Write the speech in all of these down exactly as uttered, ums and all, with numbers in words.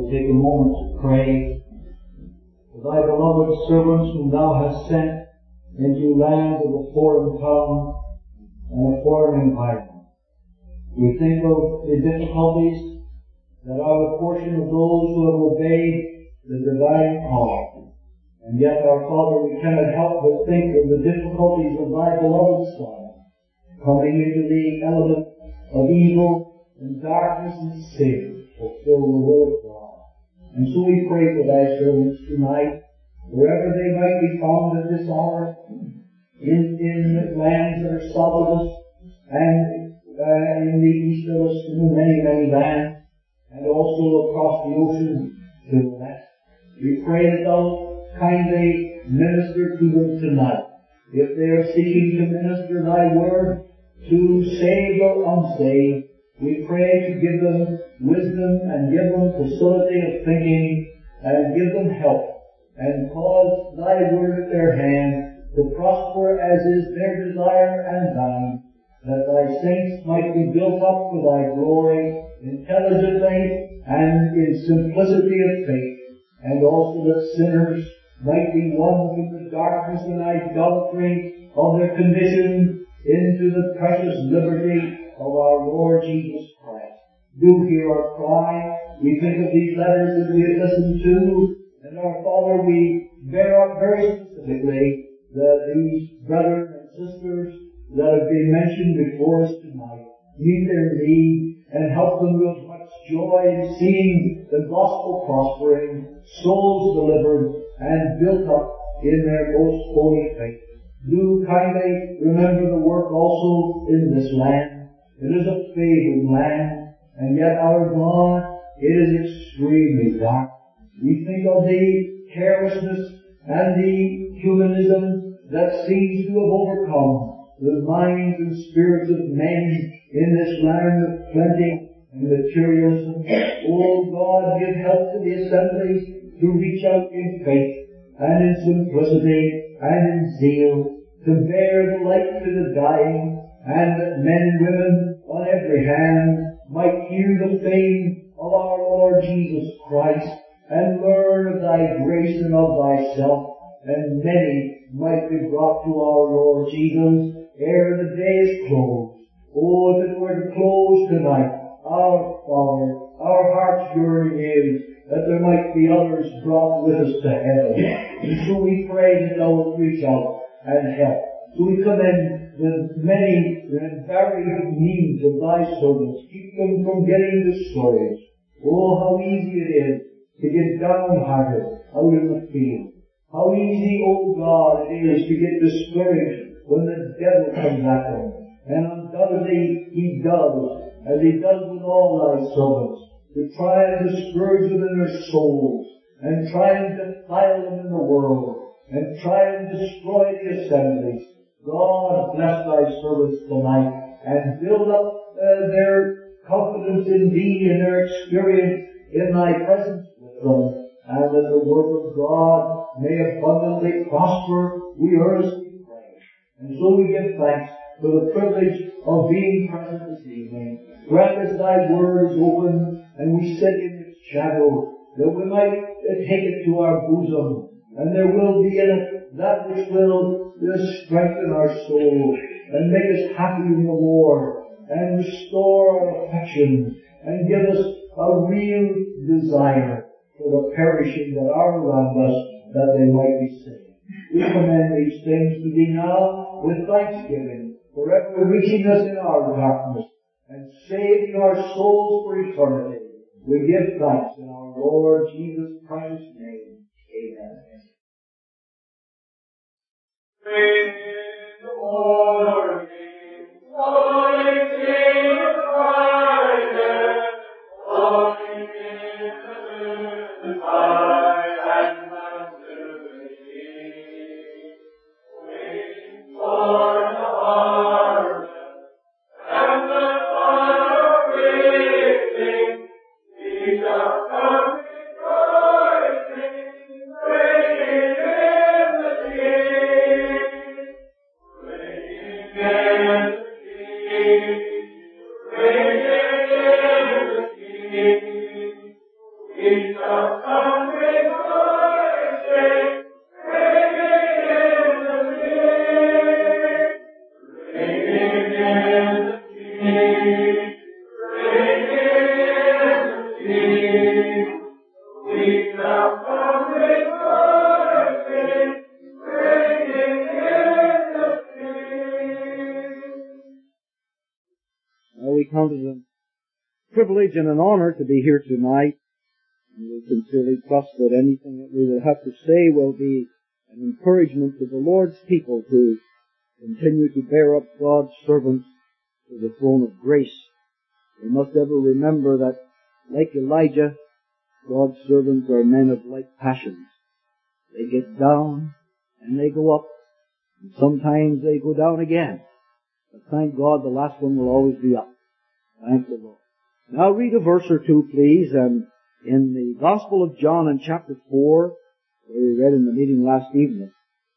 we'll take a moment to pray for thy beloved servants whom thou hast sent into lands of a foreign tongue and a foreign environment. We think of the difficulties that are the portion of those who have obeyed the divine call. And yet, our Father, we cannot help but think of the difficulties of thy beloved Son, coming into the element of evil and darkness and sin, to fulfill the will of God. And so we pray for thy servants tonight, wherever they might be found at this hour, in, in lands that are south and uh, in the east of us, in the many, many lands, and also across the ocean to the west. We pray that thou kindly minister to them tonight. If they are seeking to minister thy word to save or unsaved, we pray to give them wisdom and give them facility of thinking and give them help and cause thy word at their hand to prosper as is their desire and thine, that thy saints might be built up for thy glory intelligently and in simplicity of faith, and also that sinners might be won from the darkness and idolatry of their condition into the precious liberty of our Lord Jesus Christ. Do hear our cry. We think of these letters that we have listened to, and our Father, we bear up very specifically that these brothers and sisters that have been mentioned before us tonight meet their need and help them with much joy in seeing the gospel prospering, souls delivered, and built up in their most holy faith. Do kindly remember the work also in this land. It is a favored land, and yet our God, it is extremely dark. We think of the carelessness and the humanism that seems to have overcome the minds and spirits of men in this land of plenty and materialism. Oh God, give help to the assemblies to reach out in faith and in simplicity and in zeal to bear the light to the dying, and that men and women on every hand might hear the fame of our Lord Jesus Christ and learn of thy grace and of thyself, and many might be brought to our Lord Jesus ere the day is closed. Oh, if it were to close tonight, our Father, our heart's yearning is that there might be others brought with us to heaven. And so we pray that thou wilt reach out and help. So we commend the many and varied needs of thy servants. Keep them from getting discouraged. Oh, how easy it is to get downhearted out in the field. How easy, oh God, it is to get discouraged when the devil comes at them. And undoubtedly he does, as he does with all thy servants, to try and discourage them in their souls, and try and defile them in the world, and try and destroy the assemblies. God bless thy servants tonight, and build up uh, their confidence in thee and their experience in thy presence with them, and that the work of God may abundantly prosper, we earnestly pray. And so we give thanks for the privilege of being present this evening. Grant as thy word is open, and we sit in its shadow, that we might take it to our bosom, and there will be in it that which will strengthen our soul, and make us happy in the Lord, and restore our affections, and give us a real desire for the perishing that are around us, that they might be saved. We commend these things to thee now with thanksgiving, forever reaching us in our darkness, and saving our souls for eternity. We give thanks in our Lord Jesus Christ's name. Amen. Praise the Lord, Lord, Jesus Christ, Lord, in the high and masterly, waiting for the harvest and the fire breaking, he shall come rejoicing, reigning in the King, reigning count it a privilege and an honor to be here tonight. And we sincerely trust that anything that we will have to say will be an encouragement to the Lord's people to continue to bear up God's servants to the throne of grace. We must ever remember that, like Elijah, God's servants are men of like passions. They get down and they go up, and sometimes they go down again. But thank God the last one will always be up. Thank the Lord. Now read a verse or two, please, and in the Gospel of John in chapter four, where we read in the meeting last evening.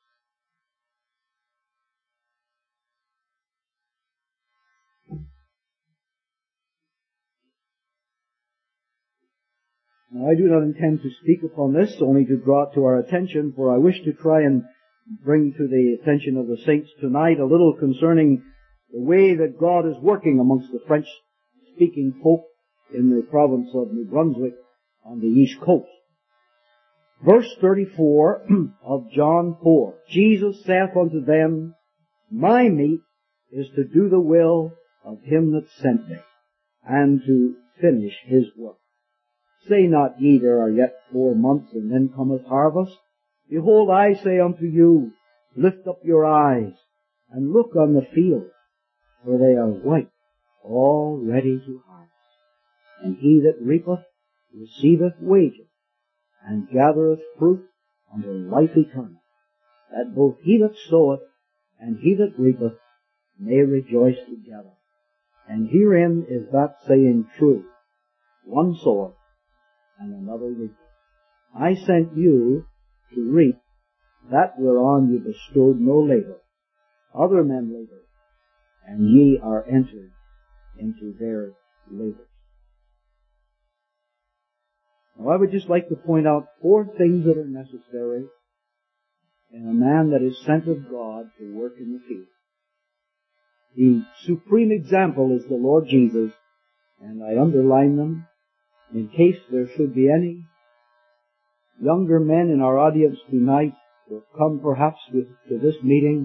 Now, I do not intend to speak upon this, only to draw it to our attention, for I wish to try and bring to the attention of the saints tonight a little concerning the way that God is working amongst the French-speaking folk in the province of New Brunswick on the east coast. Verse thirty-four of John four. Jesus saith unto them, My meat is to do the will of him that sent me, and to finish his work. Say not ye, there are yet four months, and then cometh harvest? Behold, I say unto you, lift up your eyes, and look on the field, for they are white, all ready to harvest. And he that reapeth receiveth wages, and gathereth fruit unto life eternal, that both he that soweth and he that reapeth may rejoice together. And herein is that saying true, one soweth, and another reapeth. I sent you to reap that whereon you bestowed no labor. Other men labor, and ye are entered into their labors. Now I would just like to point out four things that are necessary in a man that is sent of God to work in the field. The supreme example is the Lord Jesus, and I underline them in case there should be any younger men in our audience tonight who have come perhaps with, to this meeting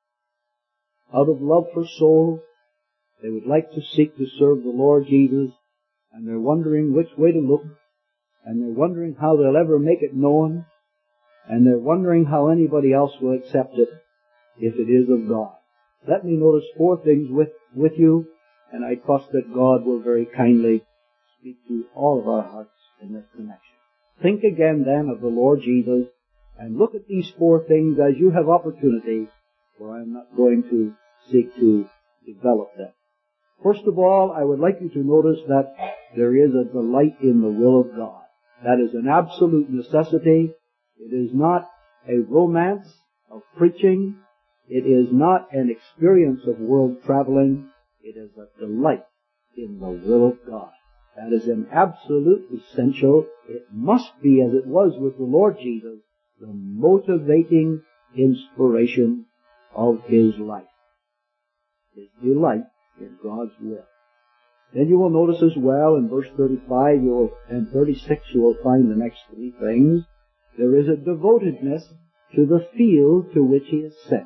out of love for souls. They would like to seek to serve the Lord Jesus, and they're wondering which way to look, and they're wondering how they'll ever make it known, and they're wondering how anybody else will accept it if it is of God. Let me notice four things with, with you, and I trust that God will very kindly speak to all of our hearts in this connection. Think again then of the Lord Jesus, and look at these four things as you have opportunity, for I am not going to seek to develop them. First of all, I would like you to notice that there is a delight in the will of God. That is an absolute necessity. It is not a romance of preaching. It is not an experience of world traveling. It is a delight in the will of God. That is an absolute essential. It must be, as it was with the Lord Jesus, the motivating inspiration of his life. His delight in God's will. Then you will notice as well in verse thirty-five you will, and thirty-six you will find the next three things. There is a devotedness to the field to which he is sent.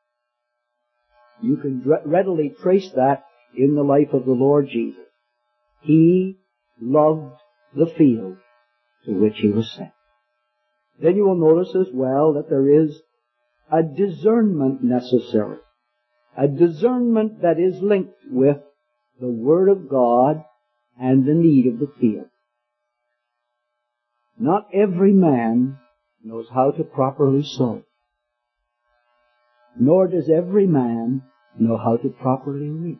You can readily trace that in the life of the Lord Jesus. He loved the field to which he was sent. Then you will notice as well that there is a discernment necessary. A discernment that is linked with the Word of God and the need of the field. Not every man knows how to properly sow. Nor does every man know how to properly reap.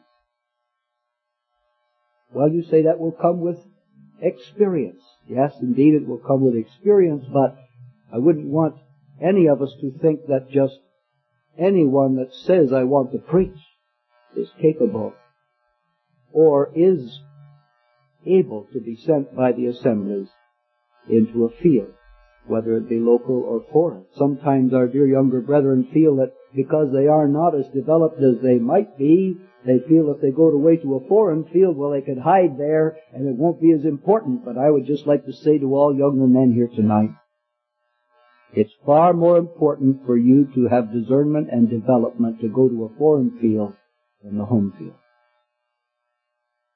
Well, you say that will come with experience. Yes, indeed it will come with experience, but I wouldn't want any of us to think that just anyone that says, I want to preach, is capable or is able to be sent by the assemblies into a field, whether it be local or foreign. Sometimes our dear younger brethren feel that because they are not as developed as they might be, they feel if they go away to a foreign field, well, they could hide there and it won't be as important. But I would just like to say to all younger men here tonight, it's far more important for you to have discernment and development to go to a foreign field than the home field.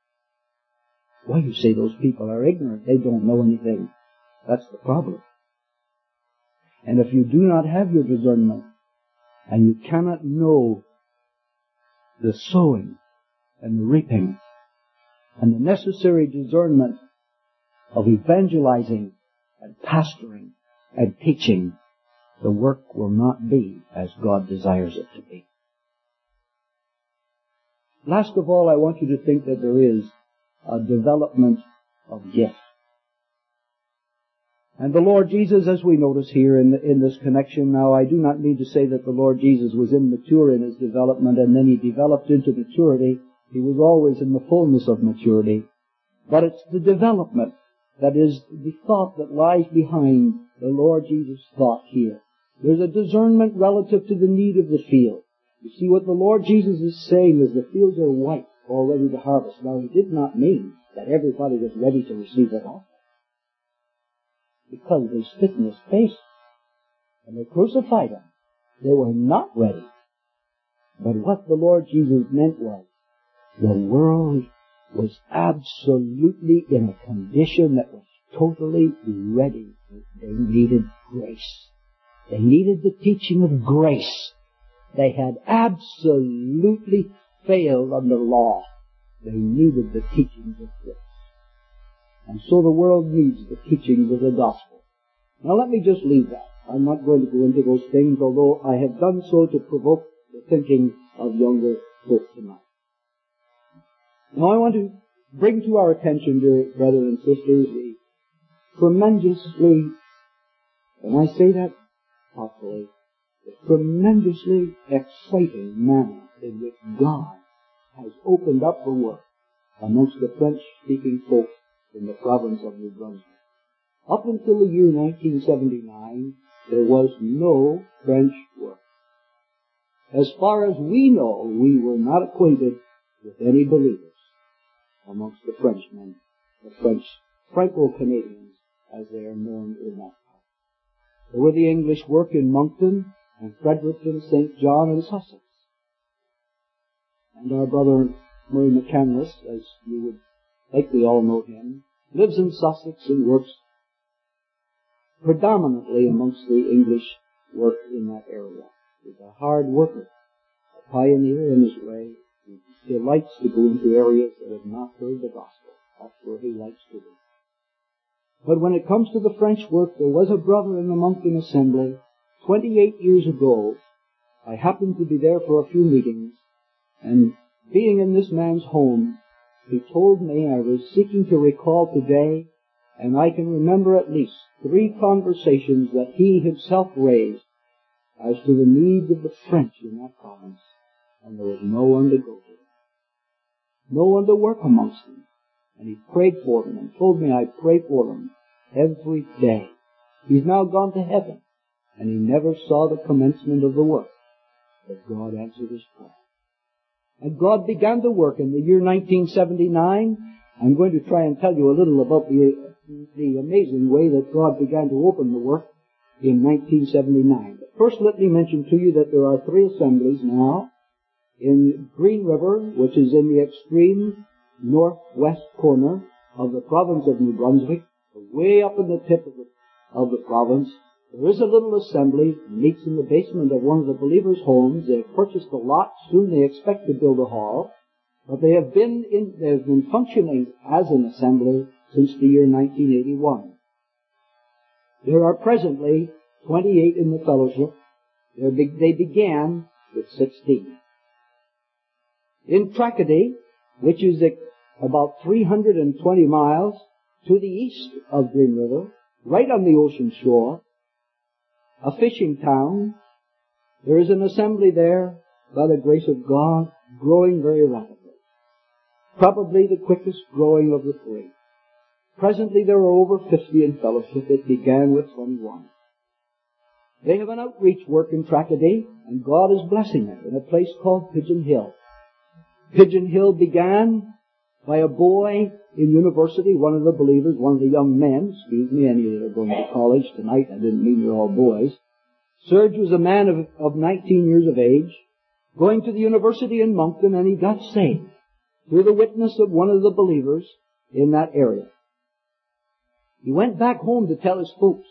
Why, you say those people are ignorant. They don't know anything. That's the problem. And if you do not have your discernment, and you cannot know the sowing and the reaping, and the necessary discernment of evangelizing and pastoring and teaching, the work will not be as God desires it to be. Last of all, I want you to think that there is a development of gift. And the Lord Jesus, as we notice here in, the, in this connection now, I do not mean to say that the Lord Jesus was immature in his development and then he developed into maturity. He was always in the fullness of maturity. But it's the development that is the thought that lies behind the Lord Jesus' thought here. There's a discernment relative to the need of the field. You see, what the Lord Jesus is saying is the fields are white, all ready to harvest. Now, he did not mean that everybody was ready to receive the gospel, because they spit in his face and they crucified him. They were not ready. But what the Lord Jesus meant was, the world was absolutely in a condition that was totally ready. They needed grace. They needed the teaching of grace. They had absolutely failed under law. They needed the teachings of grace. And so the world needs the teachings of the gospel. Now let me just leave that. I'm not going to go into those things, although I have done so to provoke the thinking of younger folk tonight. Now I want to bring to our attention, dear brothers and sisters, the tremendously, and I say that thoughtfully, the tremendously exciting manner in which God has opened up the work amongst the French-speaking folk in the province of New Brunswick. Up until the year nineteen seventy-nine, there was no French work. As far as we know, we were not acquainted with any believers amongst the Frenchmen, the French Franco-Canadians, as they are known in that part. There were the English work in Moncton and Fredericton, Saint John, and Sussex. And our brother Murray McCandless, as you would likely all know him, lives in Sussex and works predominantly amongst the English work in that area. He's a hard worker, a pioneer in his way. He delights to go into areas that have not heard the gospel. That's where he likes to be. But when it comes to the French work, there was a brother in the Moncton Assembly twenty-eight years ago. I happened to be there for a few meetings, and being in this man's home, he told me, I was seeking to recall today, and I can remember at least three conversations that he himself raised as to the needs of the French in that province, and there was no one to go to them. No one to work amongst them. And he prayed for them and told me I pray for them every day. He's now gone to heaven, and he never saw the commencement of the work, but God answered his prayer. And God began to work in the year nineteen seventy-nine. I'm going to try and tell you a little about the, the amazing way that God began to open the work in nineteen seventy-nine. But first let me mention to you that there are three assemblies now in Green River, which is in the extreme northwest corner of the province of New Brunswick, way up in the tip of the, of the province. There is a little assembly, meets in the basement of one of the believers' homes. They have purchased a lot. Soon they expect to build a hall. But they have been in, they have been functioning as an assembly since the year nineteen eighty-one. There are presently twenty-eight in the fellowship. They began with sixteen. In Tracadie, which is about three hundred twenty miles to the east of Green River, right on the ocean shore, a fishing town, there is an assembly there, by the grace of God, growing very rapidly. Probably the quickest growing of the three. Presently there are over fifty in fellowship. It began with twenty-one. They have an outreach work in Tracadie, and God is blessing it in a place called Pigeon Hill. Pigeon Hill began by a boy in university, one of the believers, one of the young men, excuse me, any that are going to college tonight, I didn't mean you're all boys. Serge was a man of, of nineteen years of age, going to the university in Moncton, and he got saved through the witness of one of the believers in that area. He went back home to tell his folks.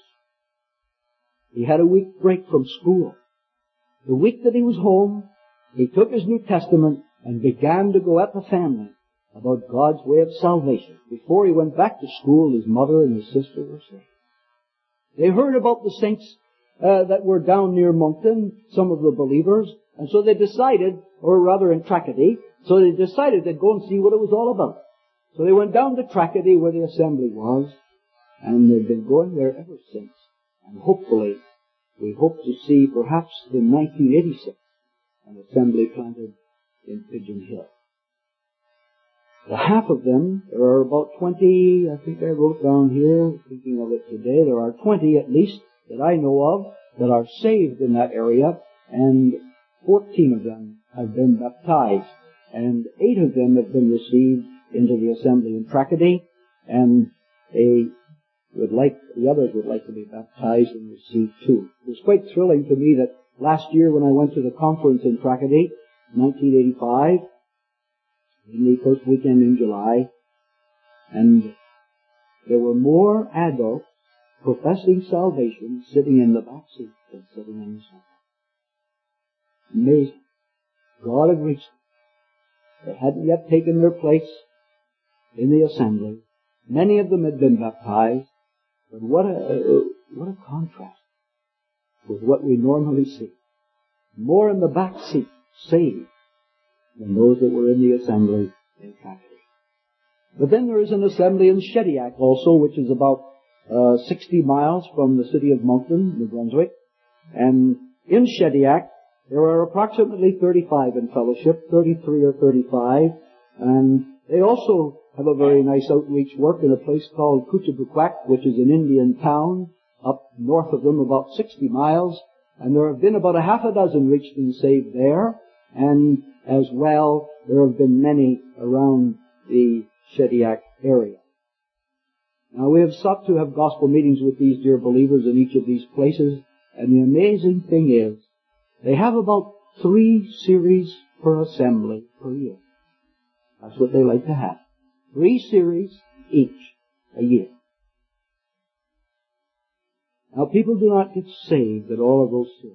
He had a week break from school. The week that he was home, he took his New Testament and began to go at the family about God's way of salvation. Before he went back to school, his mother and his sister were saved. They heard about the saints uh, that were down near Moncton, some of the believers, and so they decided, or rather in Tracadie, so they decided they'd go and see what it was all about. So they went down to Tracadie where the assembly was, and they've been going there ever since. And hopefully, we hope to see perhaps in nineteen eighty-six an assembly planted in Pigeon Hill. The half of them, there are about twenty, I think I wrote down here, thinking of it today, there are twenty at least that I know of that are saved in that area, and fourteen of them have been baptized, and eight of them have been received into the assembly in Tracadie, and they would like, the others would like to be baptized and receive too. It was quite thrilling to me that last year when I went to the conference in Tracadie, nineteen eighty-five, in the first weekend in July, and there were more adults professing salvation sitting in the back seat than sitting in the front. Amazing. God had reached them. They hadn't yet taken their place in the assembly. Many of them had been baptized, but what a, what a contrast with what we normally see. More in the back seat saved than those that were in the assembly in Tracadie. But then there is an assembly in Shediac also, which is about uh, sixty miles from the city of Moncton, New Brunswick. And in Shediac, there are approximately thirty-five in fellowship, thirty-three or thirty-five, and they also have a very nice outreach work in a place called Kuchabuquak, which is an Indian town up north of them about sixty miles, and there have been about a half a dozen reached and saved there, and as well, there have been many around the Shediac area. Now, we have sought to have gospel meetings with these dear believers in each of these places, and the amazing thing is, they have about three series per assembly per year. That's what they like to have. Three series each a year. Now, people do not get saved at all of those series.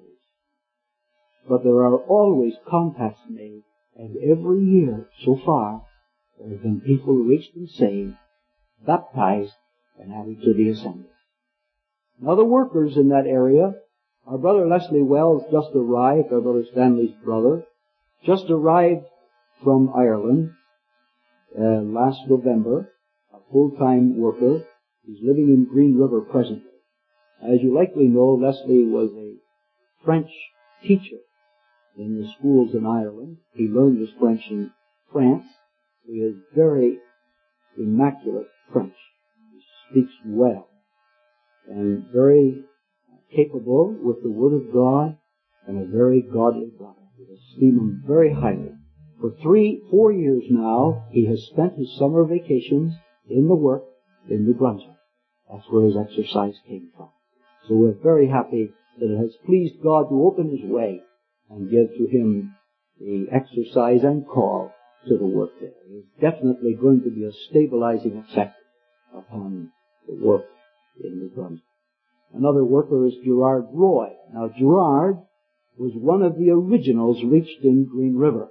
But there are always contacts made, and every year, so far, there have been people reached and saved, baptized, and added to the assembly. Now, the workers in that area, our brother Leslie Wells just arrived, our brother Stanley's brother, just arrived from Ireland uh, last November, a full-time worker. He's living in Green River presently. As you likely know, Leslie was a French teacher in the schools in Ireland. He learned his French in France. He is very immaculate French. He speaks well and very capable with the Word of God and a very godly brother. We esteem him very highly. For three, four years now, he has spent his summer vacations in the work in New Brunswick. That's where his exercise came from. So we're very happy that it has pleased God to open his way and give to him the exercise and call to the work there. It's definitely going to be a stabilizing effect upon the work in New Brunswick. Another worker is Gerard Roy. Now, Gerard was one of the originals reached in Green River.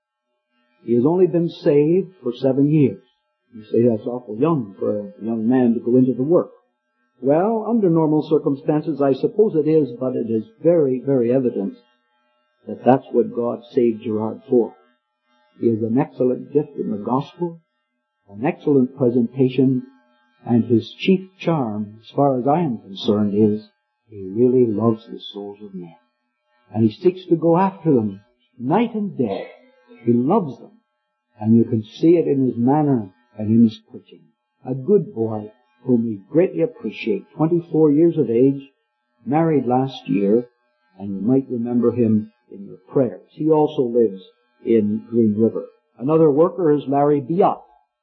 He has only been saved for seven years. You say that's awful young for a young man to go into the work. Well, under normal circumstances, I suppose it is, but it is very, very evident that that's what God saved Gerard for. He has an excellent gift in the gospel, an excellent presentation, and his chief charm, as far as I am concerned, is he really loves the souls of men. And he seeks to go after them night and day. He loves them. And you can see it in his manner and in his preaching. A good boy whom we greatly appreciate, twenty-four years of age, married last year, and you might remember him in your prayers. He also lives in Green River. Another worker is Larry Biot.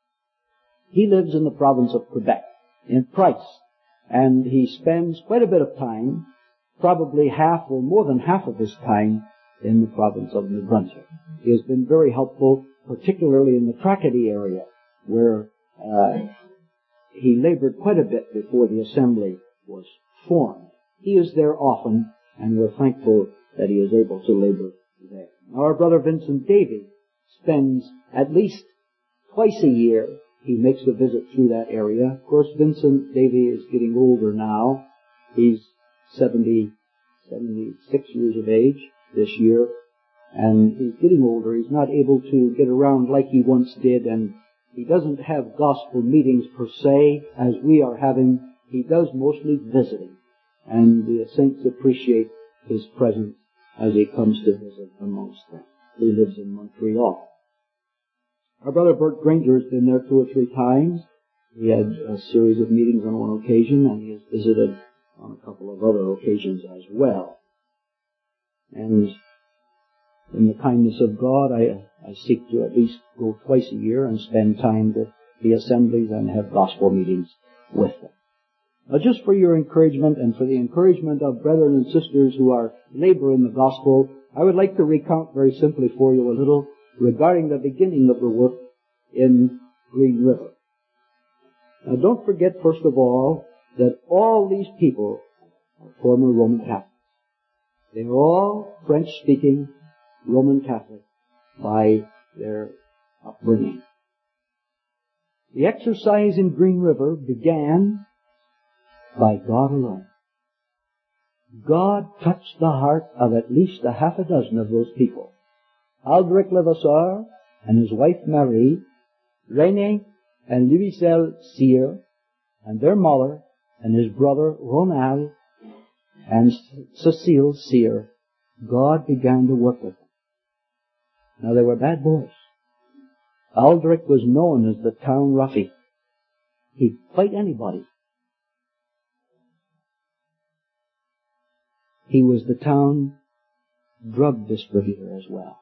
He lives in the province of Quebec, in Price, and he spends quite a bit of time, probably half or more than half of his time, in the province of New Brunswick. He has been very helpful, particularly in the Tracadie area, where uh, he labored quite a bit before the assembly was formed. He is there often, and we're thankful that he is able to labor there. Our brother Vincent Davey spends at least twice a year. He makes a visit through that area. Of course, Vincent Davey is getting older now. He's seventy, seventy-six years of age this year, and he's getting older. He's not able to get around like he once did, and he doesn't have gospel meetings per se as we are having. He does mostly visiting, and the saints appreciate his presence as he comes to visit amongst them. He lives in Montreal. Our brother Bert Granger has been there two or three times. He had a series of meetings on one occasion, and he has visited on a couple of other occasions as well. And in the kindness of God, I, I seek to at least go twice a year and spend time with the assemblies and have gospel meetings with them. Now, just for your encouragement and for the encouragement of brethren and sisters who are laboring in the gospel, I would like to recount very simply for you a little regarding the beginning of the work in Green River. Now, don't forget, first of all, that all these people are former Roman Catholics. They are all French-speaking Roman Catholic by their upbringing. The exercise in Green River began by God alone. God touched the heart of at least a half a dozen of those people. Aldrich Levasseur and his wife Marie, René and Louiselle Cyr, and their mother and his brother Ronald and Cecile Cyr, God began to work with them. Now, they were bad boys. Aldrich was known as the town roughie. He'd fight anybody. He was the town drug distributor as well.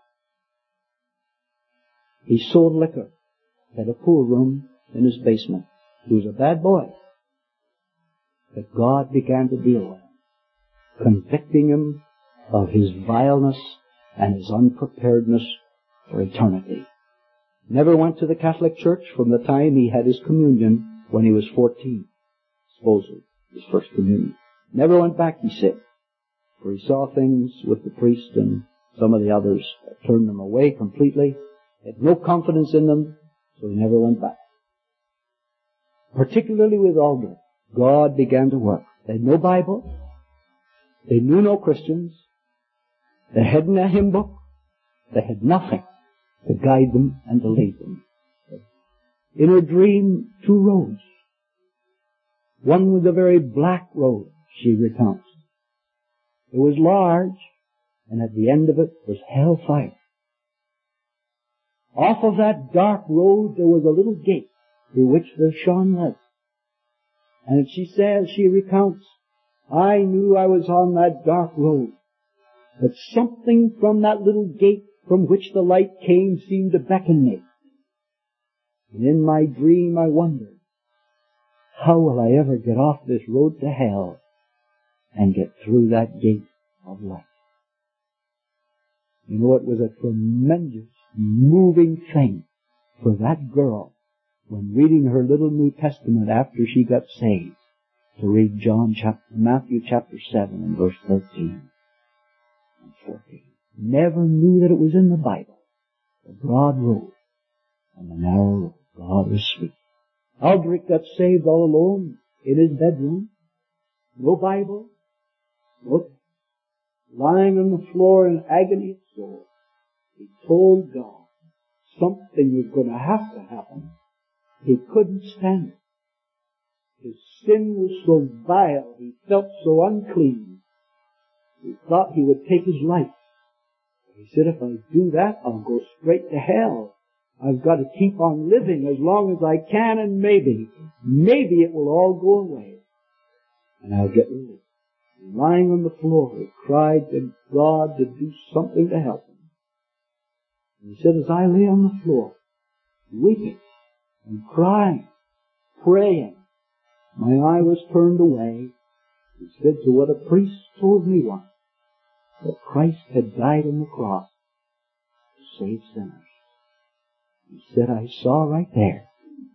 He sold liquor, had a pool room in his basement. He was a bad boy. But God began to deal with him, convicting him of his vileness and his unpreparedness for eternity. Never went to the Catholic Church from the time he had his communion when he was fourteen, supposedly, his first communion. Never went back, he said, for he saw things with the priest and some of the others that turned them away completely. He had no confidence in them, so he never went back. Particularly with Aldrich, God began to work. They had no Bible. They knew no Christians. They hadn't a hymn book. They had nothing to guide them and to lead them. In her dream, two roads. One was a very black road, she recounts. It was large, and at the end of it was hellfire. Off of that dark road there was a little gate through which there shone light. And she says, she recounts, I knew I was on that dark road, but something from that little gate from which the light came seemed to beckon me. And in my dream I wondered, how will I ever get off this road to hell and get through that gate of light? You know, it was a tremendous, moving thing for that girl when reading her little New Testament after she got saved to read John chapter, Matthew chapter seven and verse thirteen and fourteen. Never knew that it was in the Bible. The broad road and the narrow road. God is sweet. Aldrich got saved all alone in his bedroom. No Bible. No. Lying on the floor in agony of soul. He told God something was going to have to happen. He couldn't stand it. His sin was so vile. He felt so unclean. He thought he would take his life. He said, if I do that, I'll go straight to hell. I've got to keep on living as long as I can, and maybe, maybe it will all go away. And I'll get relief. Lying on the floor, he cried to God to do something to help him. And he said, as I lay on the floor, weeping and crying, praying, my eye was turned away. He said to what a priest told me once, that Christ had died on the cross to save sinners. He said, I saw right there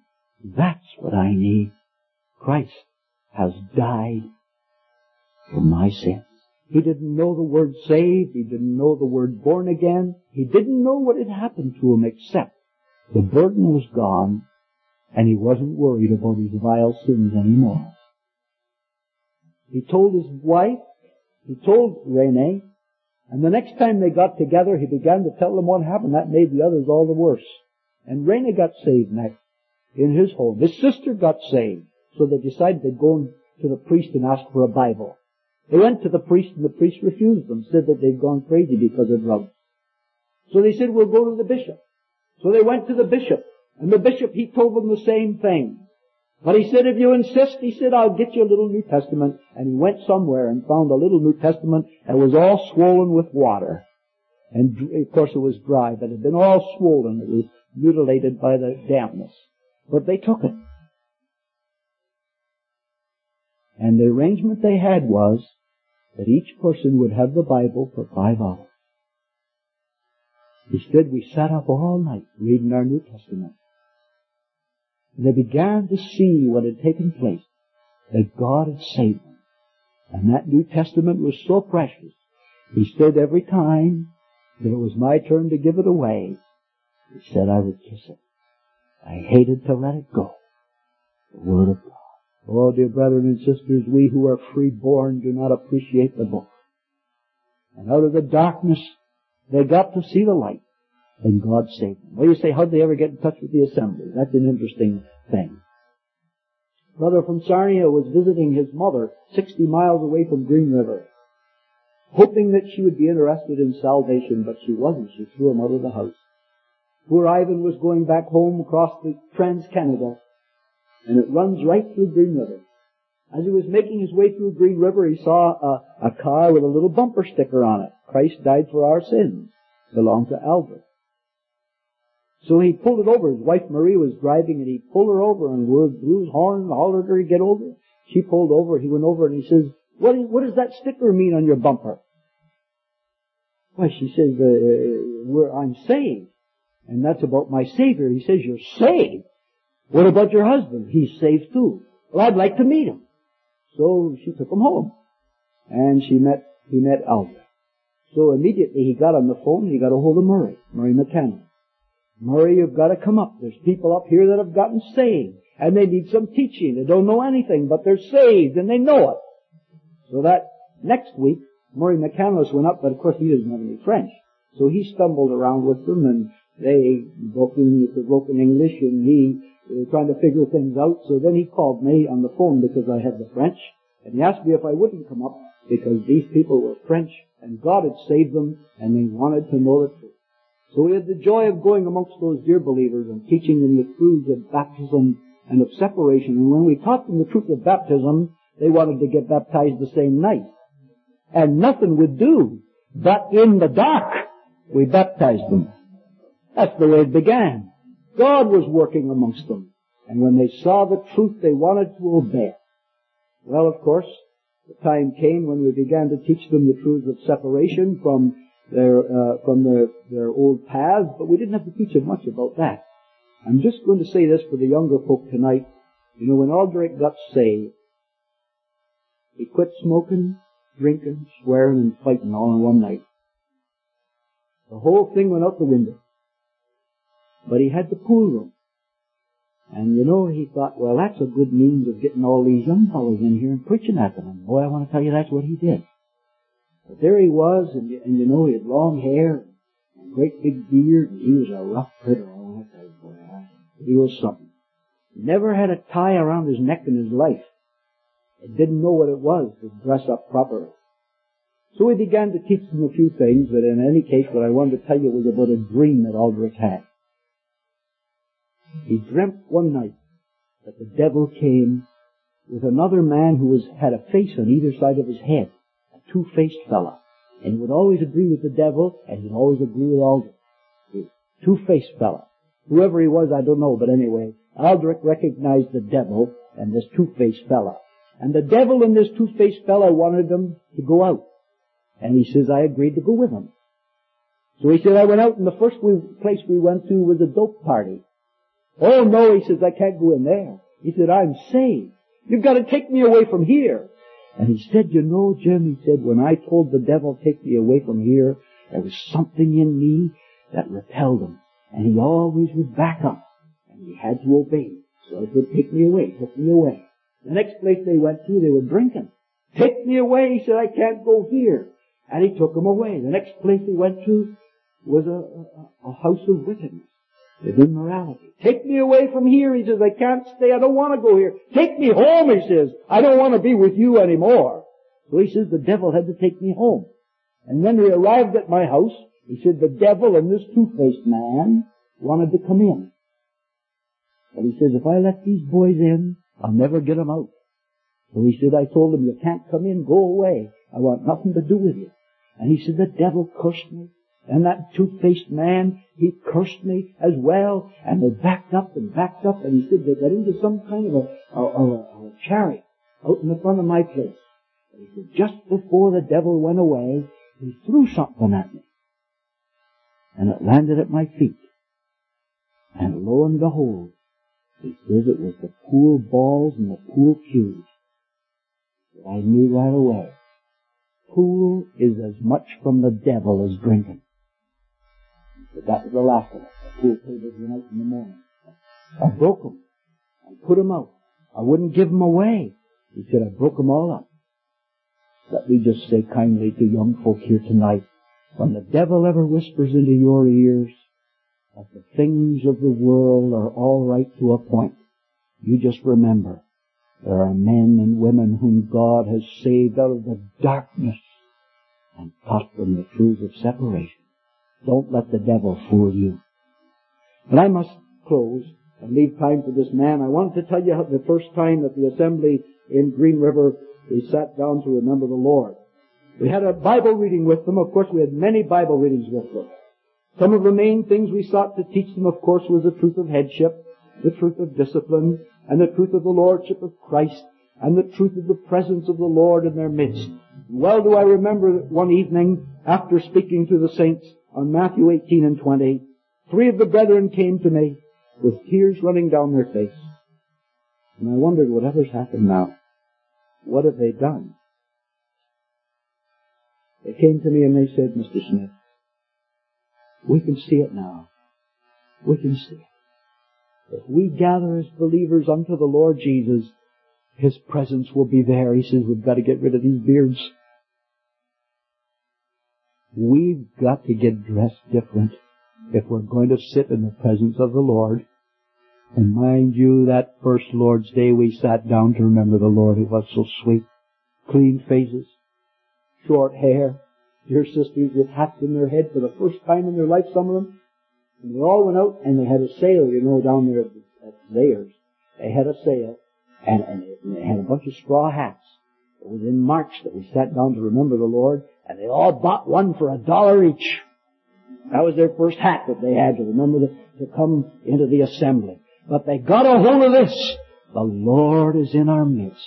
That's what I need. Christ has died for my sins. He didn't know the word saved. He didn't know the word born again. He didn't know what had happened to him except the burden was gone and he wasn't worried about his vile sins anymore. He told his wife, he told Renee, and the next time they got together, he began to tell them what happened. That made the others all the worse. And Renee got saved next in his home. His sister got saved. So they decided they'd go to the priest and ask for a Bible. They went to the priest and the priest refused them, said that they'd gone crazy because of drugs. So they said, we'll go to the bishop. So they went to the bishop. And the bishop, he told them the same thing. But he said, if you insist, he said, I'll get you a little New Testament. And he went somewhere and found a little New Testament that was all swollen with water. And of course it was dry, but it had been all swollen. It was mutilated by the dampness. But they took it. And the arrangement they had was that each person would have the Bible for five hours. Instead, we sat up all night reading our New Testament. And they began to see what had taken place, that God had saved them. And that New Testament was so precious. He said every time that it was my turn to give it away, he said I would kiss it. I hated to let it go. The Word of God. Oh, dear brethren and sisters, we who are freeborn do not appreciate the book. And out of the darkness, they got to see the light. And God saved them. Well, you say, how'd they ever get in touch with the assembly? That's an interesting thing. Brother from Sarnia was visiting his mother sixty miles away from Green River, hoping that she would be interested in salvation, but she wasn't. She threw him out of the house. Poor Ivan was going back home across the Trans-Canada, and it runs right through Green River. As he was making his way through Green River, he saw a, a car with a little bumper sticker on it. Christ died for our sins. Belonged to Albert. So he pulled it over. His wife Marie was driving, and he pulled her over and blew his horn and hollered her to get over. She pulled over. He went over and he says, what, is, what does that sticker mean on your bumper? Why, she says, uh, we're, I'm saved. And that's about my Savior. He says, you're saved? What about your husband? He's saved too. Well, I'd like to meet him. So she took him home. And she met, he met Albert. So immediately he got on the phone and he got a hold of Murray, Murray McKenna. Murray, you've got to come up. There's people up here that have gotten saved. And they need some teaching. They don't know anything, but they're saved and they know it. So that next week, Murray McCandless went up, but of course he doesn't have any French. So he stumbled around with them and they broken, broken English and he uh, trying to figure things out. So then he called me on the phone because I had the French. And he asked me if I wouldn't come up because these people were French and God had saved them and they wanted to know the truth. So we had the joy of going amongst those dear believers and teaching them the truths of baptism and of separation. And when we taught them the truth of baptism, they wanted to get baptized the same night. And nothing would do. But in the dark, we baptized them. That's the way it began. God was working amongst them. And when they saw the truth, they wanted to obey it. Well, of course, the time came when we began to teach them the truths of separation from their uh, from their, their old paths, but we didn't have to teach them much about that. I'm just going to say this for the younger folk tonight. You know, when Aldrich got saved, he quit smoking, drinking, swearing, and fighting all in one night. The whole thing went out the window. But he had the pool room. And you know, he thought, well, that's a good means of getting all these young fellows in here and preaching at them. And boy, I want to tell you, that's what he did. But there he was, and, and you know, he had long hair, and a great big beard, and he was a rough critter. I want to tell you, boy, he was something. He never had a tie around his neck in his life. He didn't know what it was to dress up properly. So we began to teach them a few things, but in any case, what I wanted to tell you was about a dream that Aldrich had. He dreamt one night that the devil came with another man who was, had a face on either side of his head. Two-faced fella. And he would always agree with the devil, and he would always agree with Aldrich. Two-faced fella. Whoever he was, I don't know, but anyway, Aldrich recognized the devil and this two-faced fella. And the devil and this two-faced fella wanted them to go out. And he says, I agreed to go with him. So he said, I went out, and the first we, place we went to was a dope party. Oh no, he says, I can't go in there. He said, I'm saved. You've got to take me away from here. And he said, you know, Jim, he said, when I told the devil, take me away from here, there was something in me that repelled him. And he always would back up. And he had to obey. So he would take me away, took me away. The next place they went to, they were drinking. Take me away, he said, I can't go here. And he took them away. The next place they went to was a, a, a house of wickedness, of immorality. Take me away from here, he says, I can't stay, I don't want to go here. Take me home, he says, I don't want to be with you anymore. So he says, the devil had to take me home. And when we arrived at my house, he said, the devil and this two-faced man wanted to come in. But he says, if I let these boys in, I'll never get them out. So he said, I told them, you can't come in, go away. I want nothing to do with you. And he said, the devil cursed me. And that two-faced man, he cursed me as well. And they backed up and backed up. And he said, they got into some kind of a, a, a, a chariot out in the front of my place. And he said, just before the devil went away, he threw something at me. And it landed at my feet. And lo and behold, he says it was the pool balls and the pool cues. I knew right away. Pool is as much from the devil as drinking. But that was the last of it. The pool tables went out in the morning. I broke them. I put them out. I wouldn't give them away. He said, I broke them all up. Let me just say kindly to young folk here tonight, when the devil ever whispers into your ears that the things of the world are all right to a point, you just remember, there are men and women whom God has saved out of the darkness and taught them the truths of separation. Don't let the devil fool you. But I must close and leave time for this man. I wanted to tell you how the first time that the assembly in Green River, we sat down to remember the Lord. We had a Bible reading with them. Of course, we had many Bible readings with them. Some of the main things we sought to teach them, of course, was the truth of headship, the truth of discipline, and the truth of the Lordship of Christ, and the truth of the presence of the Lord in their midst. Well do I remember that one evening, after speaking to the saints on Matthew eighteen and twenty, three of the brethren came to me with tears running down their face. And I wondered, whatever's happened now? What have they done? They came to me and they said, Mister Smith, we can see it now. We can see it. If we gather as believers unto the Lord Jesus, His presence will be there. He says, we've got to get rid of these beards. We've got to get dressed different if we're going to sit in the presence of the Lord. And mind you, that first Lord's Day we sat down to remember the Lord. It was so sweet. Clean faces, short hair, dear sisters with hats in their head for the first time in their life, some of them. And they all went out and they had a sale, you know, down there at, at Zayers. They had a sale and, and, and they had a bunch of straw hats. It was in March that we sat down to remember the Lord, and they all bought one for a dollar each. That was their first hat that they had to remember the, to come into the assembly. But they got a hold of this. The Lord is in our midst.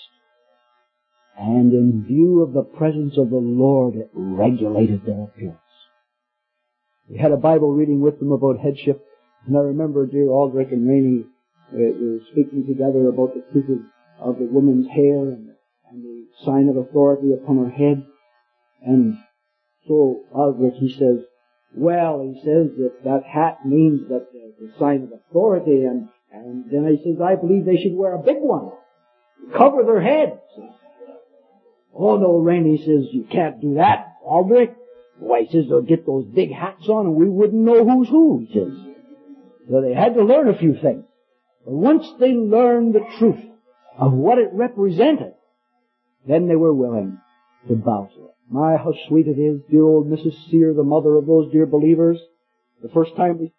And in view of the presence of the Lord, it regulated their appearance. We had a Bible reading with them about headship, and I remember dear Aldrich and Rainey uh, were speaking together about the truth of, of the woman's hair and, and the sign of authority upon her head. And so Aldrich, he says, well, he says that that hat means that uh, the sign of authority, and, and then he says, I believe they should wear a big one, cover their heads. Oh no, Rainey says, you can't do that, Aldrich. Why, he says, they'll get those big hats on and we wouldn't know who's who, he says. So they had to learn a few things. But once they learned the truth of what it represented, then they were willing to bow to it. My, how sweet it is, dear old Missus Sear, the mother of those dear believers. The first time we...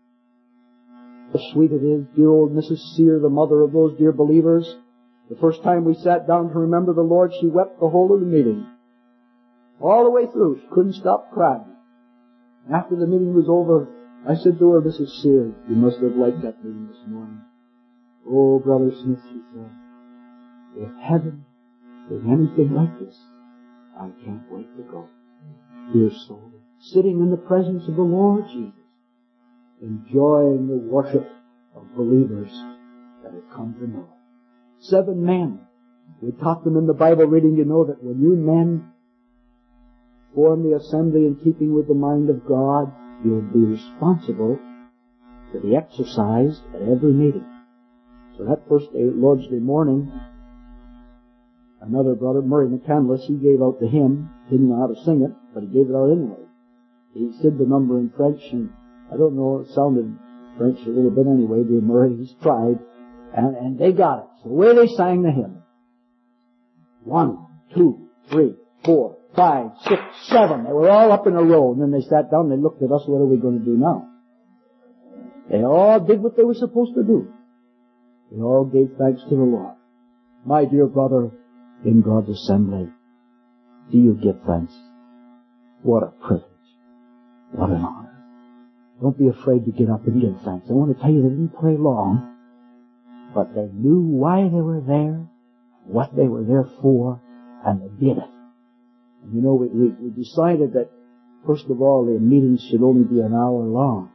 How sweet it is, dear old Missus Sear, the mother of those dear believers. The first time we sat down to remember the Lord, she wept the whole of the meeting. All the way through. She couldn't stop crying. After the meeting was over, I said to her, Missus Sear, you must have liked that meeting this morning. Oh, Brother Smith, she said, if heaven is anything like this, I can't wait to go. Dear soul, sitting in the presence of the Lord Jesus, enjoying the worship of believers that have come to know. Seven men. We taught them in the Bible reading, you know, that when you men form the assembly in keeping with the mind of God, you'll be responsible to be exercised at every meeting. So that first day, Lord's Day morning, another brother, Murray McCandless, he gave out the hymn. Didn't know how to sing it, but he gave it out anyway. He said the number in French, and I don't know, it sounded French a little bit anyway, dear Murray, he's tried, and, and they got it. So the way they sang the hymn. One, two, three, four, five, six, seven. They were all up in a row, and then they sat down and they looked at us, what are we going to do now? They all did what they were supposed to do. They all gave thanks to the Lord. My dear brother, in God's assembly, do you give thanks? What a privilege. What an honor. Don't be afraid to get up and give thanks. I want to tell you, they didn't pray long, but they knew why they were there, what they were there for, and they did it. And you know, we, we, we decided that, first of all, the meetings should only be an hour long.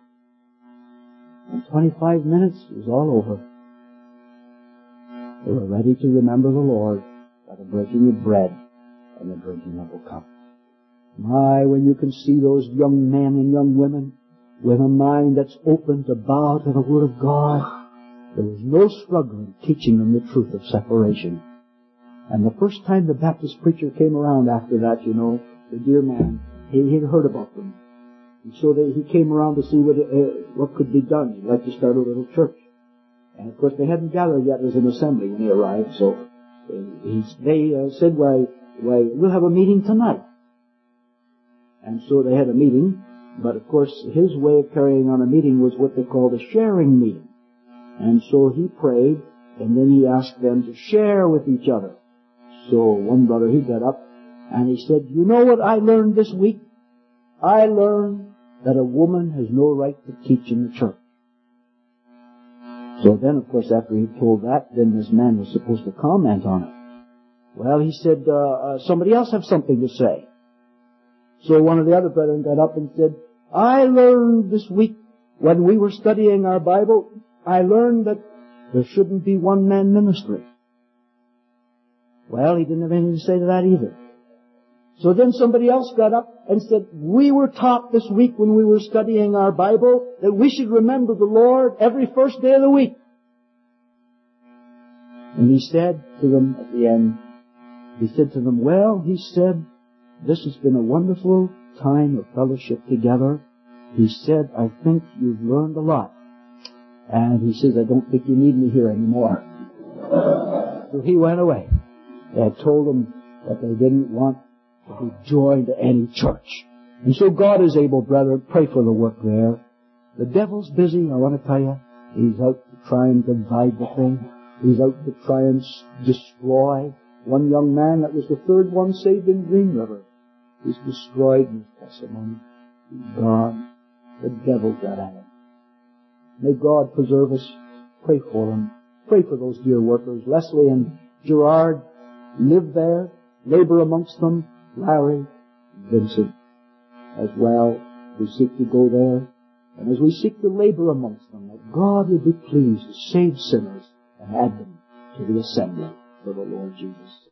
In twenty-five minutes, it was all over. They were ready to remember the Lord by the breaking of bread and the drinking of the cup. My, when you can see those young men and young women with a mind that's open to bow to the Word of God, there was no struggle in teaching them the truth of separation. And the first time the Baptist preacher came around after that, you know, the dear man, he had heard about them. And so they, he came around to see what, uh, what could be done. He'd like to start a little church. And of course they hadn't gathered yet as an assembly when he arrived, so uh, he, they uh, said, why, why, we'll have a meeting tonight. And so they had a meeting, but of course his way of carrying on a meeting was what they called a sharing meeting. And so he prayed, and then he asked them to share with each other. So one brother, he got up, and he said, you know what I learned this week? I learned that a woman has no right to teach in the church. So then, of course, after he told that, then this man was supposed to comment on it. Well, he said, uh, uh, somebody else have something to say. So one of the other brethren got up and said, I learned this week when we were studying our Bible, I learned that there shouldn't be one-man ministry. Well, he didn't have anything to say to that either. So then somebody else got up and said, we were taught this week when we were studying our Bible that we should remember the Lord every first day of the week. And he said to them at the end, he said to them, well, he said, this has been a wonderful time of fellowship together. He said, I think you've learned a lot. And he says, I don't think you need me here anymore. So he went away. They had told them that they didn't want to be joined to any church. And so God is able, brethren, pray for the work there. The devil's busy, I want to tell you. He's out to try and divide the thing. He's out to try and destroy. One young man, that was the third one saved in Green River, he's destroyed in his testimony. He's gone. The devil got at him. May God preserve us. Pray for them. Pray for those dear workers. Leslie and Gerard live there, labor amongst them. Larry, Vincent, as well. We seek to go there. And as we seek to labor amongst them, that God will be pleased to save sinners and add them to the assembly for the Lord Jesus.